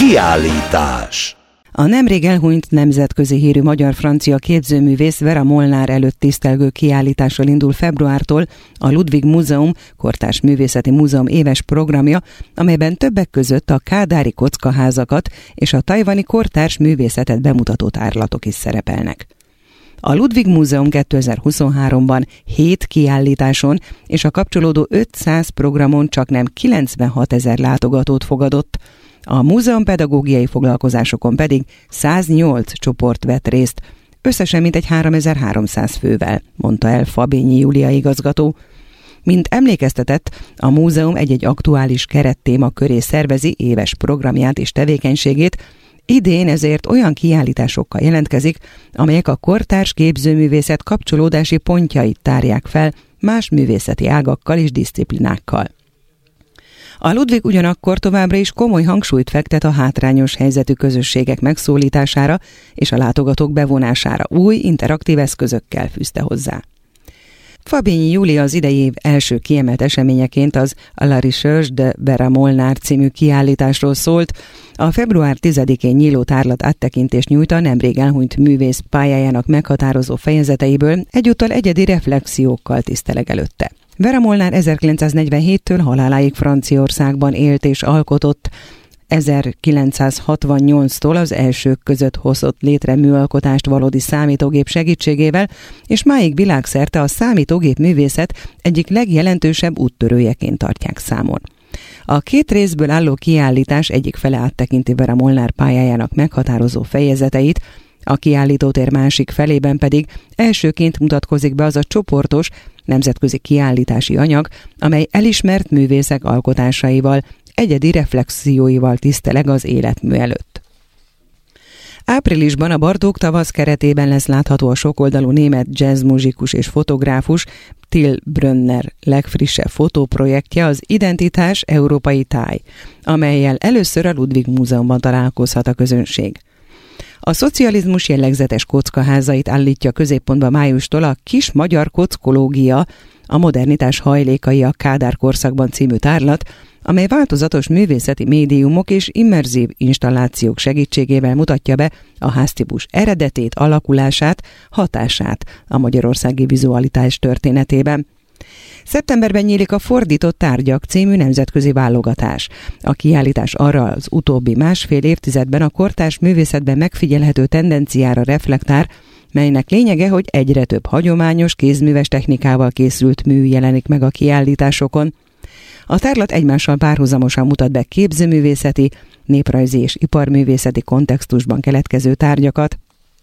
Kiállítás. A nemrég elhunyt nemzetközi hírű magyar-francia képzőművész Vera Molnár előtt tisztelgő kiállítással indul februártól a Ludwig Múzeum, Kortárs Művészeti Múzeum éves programja, amelyben többek között a kádári kockaházakat és a tajvani kortárs művészetet bemutató tárlatok is szerepelnek. A Ludwig Múzeum 2023-ban 7 kiállításon és a kapcsolódó 500 programon csaknem 96 000 látogatót fogadott, a múzeum pedagógiai foglalkozásokon pedig 108 csoport vett részt, összesen mintegy 3300 fővel, mondta el Fabényi Júlia igazgató. Mint emlékeztetett, a múzeum egy-egy aktuális kerettéma köré szervezi éves programját és tevékenységét, idén ezért olyan kiállításokkal jelentkezik, amelyek a kortárs képzőművészet kapcsolódási pontjait tárják fel más művészeti ágakkal és diszciplinákkal. A Ludwig ugyanakkor továbbra is komoly hangsúlyt fektet a hátrányos helyzetű közösségek megszólítására és a látogatók bevonására, új interaktív eszközökkel fűzte hozzá. Fabényi Júlia az idei év első kiemelt eseményeként az A la Recherche de Vera Molnár című kiállításról szólt. A február 10-én nyíló tárlat áttekintést nyújt a nemrég elhunyt művész pályájának meghatározó fejezeteiből, egyúttal egyedi reflexiókkal tiszteleg előtte. Vera Molnár 1947-től haláláig Franciaországban élt és alkotott. 1968-tól az elsők között hozott létre műalkotást valódi számítógép segítségével, és máig világszerte a számítógép művészet egyik legjelentősebb úttörőjeként tartják számon. A 2 részből álló kiállítás egyik fele áttekinti Vera Molnár pályájának meghatározó fejezeteit, a kiállítótér másik felében pedig elsőként mutatkozik be az a csoportos, nemzetközi kiállítási anyag, amely elismert művészek alkotásaival, egyedi reflexióival tiszteleg az életmű előtt. Áprilisban a Bartók tavasz keretében lesz látható a sokoldalú német jazzmuzsikus és fotográfus Till Brönner legfrissebb fotóprojektje, az Identitás Európai Táj, amellyel először a Ludwig Múzeumban találkozhat a közönség. A szocializmus jellegzetes kockaházait állítja középpontba májustól a Kis magyar kockológia, a modernitás hajlékai a Kádár korszakban című tárlat, amely változatos művészeti médiumok és immerzív installációk segítségével mutatja be a háztípus eredetét, alakulását, hatását a magyarországi vizualitás történetében. Szeptemberben nyílik a Fordított tárgyak című nemzetközi válogatás. A kiállítás arra az utóbbi másfél évtizedben a kortárs művészetben megfigyelhető tendenciára reflektál, melynek lényege, hogy egyre több hagyományos, kézműves technikával készült mű jelenik meg a kiállításokon. A tárlat egymással párhuzamosan mutat be képzőművészeti, néprajzi és iparművészeti kontextusban keletkező tárgyakat.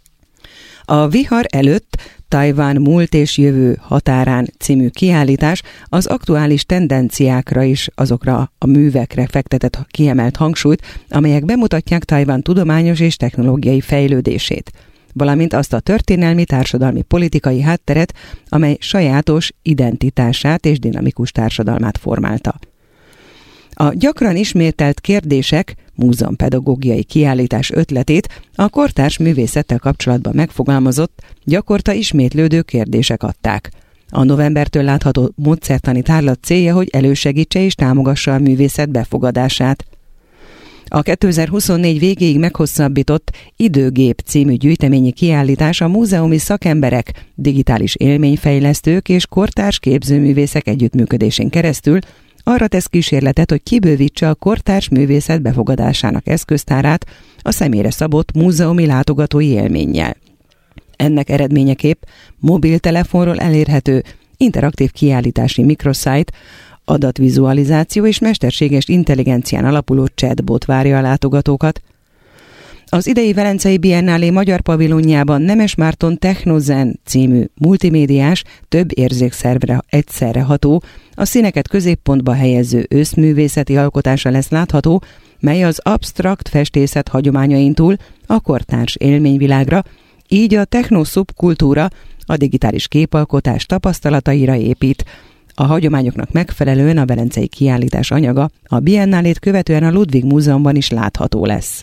A Vihar előtt Tajvan múlt és jövő határán című kiállítás az aktuális tendenciákra és azokra a művekre fektetett kiemelt hangsúlyt, amelyek bemutatják Tajvan tudományos és technológiai fejlődését, valamint azt a történelmi, társadalmi, politikai hátteret, amely sajátos identitását és dinamikus társadalmát formálta. A gyakran ismételt kérdések múzeumpedagógiai kiállítás ötletét a kortárs művészettel kapcsolatban megfogalmazott, gyakorta ismétlődő kérdések adták. A novembertől látható módszertani tárlat célja, hogy elősegítse és támogassa a művészet befogadását. A 2024 végéig meghosszabbított Időgép című gyűjteményi kiállítás a múzeumi szakemberek, digitális élményfejlesztők és kortárs képzőművészek együttműködésén keresztül arra tesz kísérletet, hogy kibővítse a kortárs művészet befogadásának eszköztárát a személyre szabott múzeumi látogatói élménnyel. Ennek eredményeképp mobiltelefonról elérhető interaktív kiállítási microsite, adatvizualizáció és mesterséges intelligencián alapuló chatbot várja a látogatókat. Az idei Velencei Biennálé magyar pavilonjában Nemes Márton Technozen című multimédiás, több érzékszervre egyszerre ható, a színeket középpontba helyező őszművészeti alkotása lesz látható, mely az absztrakt festészet hagyományain túl a kortárs élményvilágra, így a techno-szubkultúra a digitális képalkotás tapasztalataira épít. A hagyományoknak megfelelően a velencei kiállítás anyaga a Biennálét követően a Ludwig Múzeumban is látható lesz.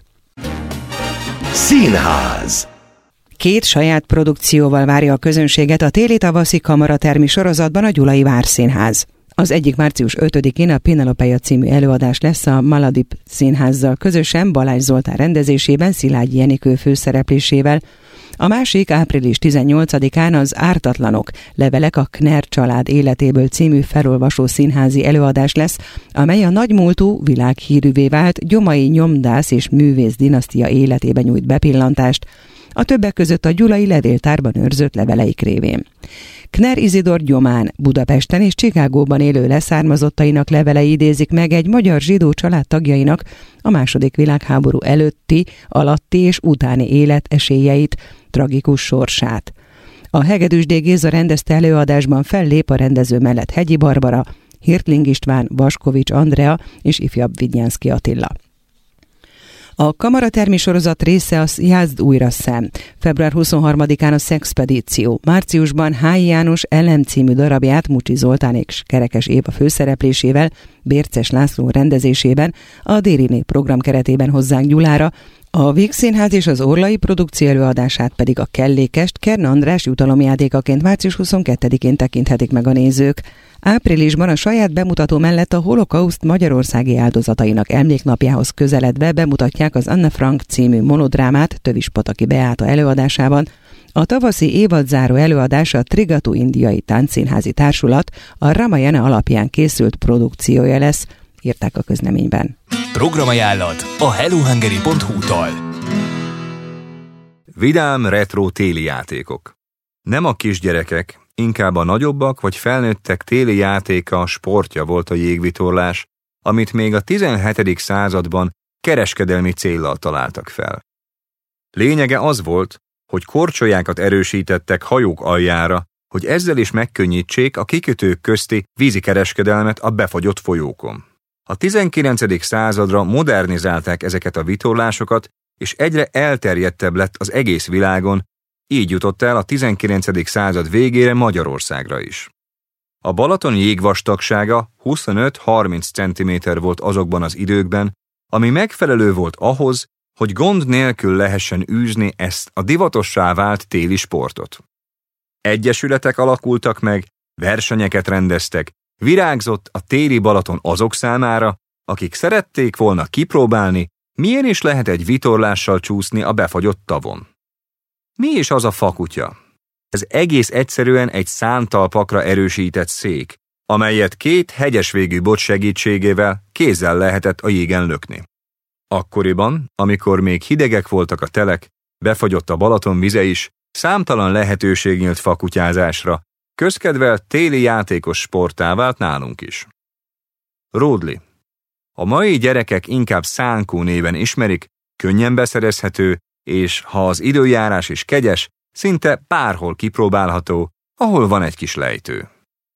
Színház. 2 saját produkcióval várja a közönséget a téli-tavaszi kamaratermi sorozatban a Gyulai Várszínház. Az egyik március 5-én a Penelopeia című előadás lesz a Maladip Színházzal közösen, Balázs Zoltán rendezésében, Szilágyi Enikő főszereplésével. A másik április 18-án az Ártatlanok, levelek a Kner család életéből című felolvasó színházi előadás lesz, amely a nagymúltú, világhírűvé vált gyomai nyomdász és művész dinasztia életébe nyújt bepillantást, a többek között a gyulai levéltárban őrzött leveleik révén. Kner Izidor Gyomán Budapesten és Chicagóban élő leszármazottainak levelei idézik meg egy magyar zsidó család tagjainak a II. Világháború előtti, alatti és utáni élet esélyeit, tragikus sorsát. A Hegedűs D. Géza rendezte előadásban fellép a rendező mellett Hegyi Barbara, Hirtling István, Vaskovics Andrea és ifjabb Vidnyánszky Attila. A Kamaratermi sorozat része a Jázd újra szem. Február 23-án a Szexpedíció. Márciusban Hályi János Elem című darabját Mucsi Zoltán és Kerekes Éva főszereplésével, Bérces László rendezésében a Déri Nép program keretében hozzák Gyulára, a Víg Színház és az Orlai produkció előadását pedig a Kellékest Kern András jutalomjátékaként március 22-én tekinthetik meg a nézők. Áprilisban a saját bemutató mellett a holokauszt magyarországi áldozatainak emléknapjához közeledve bemutatják az Anne Frank című monodrámát Tövis-Pataki Beáta előadásában. A tavaszi évadzáró előadás a Trigatu Indiai Táncszínházi Társulat a Ramayana alapján készült produkciója lesz, írták a közleményben. Programajánlat a hellohungary.hu-tól. Vidám retro téli játékok. Nem a kisgyerekek, inkább a nagyobbak vagy felnőttek téli játéka, sportja volt a jégvitorlás, amit még a 17. században kereskedelmi céllal találtak fel. Lényege az volt, hogy korcsolyákat erősítettek hajók aljára, hogy ezzel is megkönnyítsék a kikötők közti vízikereskedelmet a befagyott folyókon. A 19. századra modernizálták ezeket a vitorlásokat, és egyre elterjedtebb lett az egész világon, így jutott el a 19. század végére Magyarországra is. A Balaton jégvastagsága 25-30 cm volt azokban az időkben, ami megfelelő volt ahhoz, hogy gond nélkül lehessen űzni ezt a divatossá vált téli sportot. Egyesületek alakultak meg, versenyeket rendeztek, virágzott a téli Balaton azok számára, akik szerették volna kipróbálni, milyen is lehet egy vitorlással csúszni a befagyott tavon. Mi is az a fakutya? Ez egész egyszerűen egy szántalpakra erősített szék, amelyet 2 hegyes végű boc segítségével kézzel lehetett a jégen lökni. Akkoriban, amikor még hidegek voltak a telek, befagyott a Balaton vize is, számtalan lehetőség nyílt fakutyázásra, közkedvelt téli játékos sporttá vált nálunk is. Ródli. A mai gyerekek inkább szánkó néven ismerik, könnyen beszerezhető, és ha az időjárás is kegyes, szinte bárhol kipróbálható, ahol van egy kis lejtő.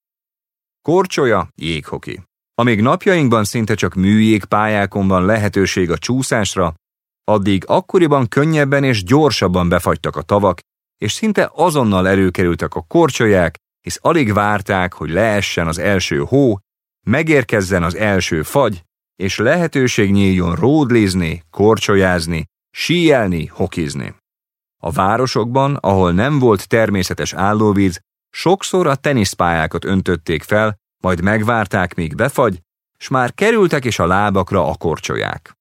Korcsolya, jéghoki. Amíg napjainkban szinte csak műjégpályákon van lehetőség a csúszásra, addig akkoriban könnyebben és gyorsabban befagytak a tavak, és szinte azonnal előkerültek a korcsolyák, hisz alig várták, hogy leessen az első hó, megérkezzen az első fagy, és lehetőség nyíljon ródlizni, korcsolyázni, síelni, hokizni. A városokban, ahol nem volt természetes állóvíz, sokszor a teniszpályákat öntötték fel, majd megvárták, míg befagy, s már kerültek is a lábakra a korcsolyák.